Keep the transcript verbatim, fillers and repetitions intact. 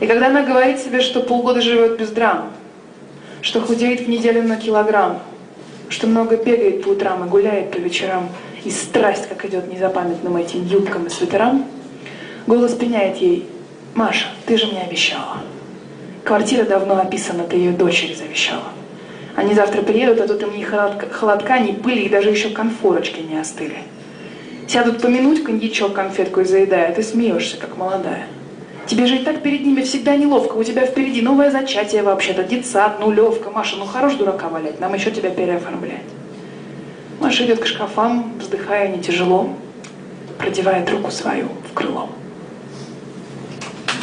И когда она говорит себе, что полгода живет без драм, что худеет в неделю на килограмм, что много бегает по утрам и гуляет по вечерам, и страсть, как идет незапамятным этим юбкам и свитерам, голос пеняет ей: «Маша, ты же мне обещала. Квартира давно описана, ты ее дочери завещала. Они завтра приедут, а тут им ни холодка, холодка, ни пыли, и даже еще конфорочки не остыли. Сядут помянуть, коньячок, конфетку и заедая, ты смеешься, как молодая. Тебе же и так перед ними всегда неловко, у тебя впереди новое зачатие вообще-то, детсад, нулевка. Маша, ну хорош дурака валять, нам еще тебя переоформлять». Маша идет к шкафам, вздыхая не тяжело, продевает руку свою в крыло.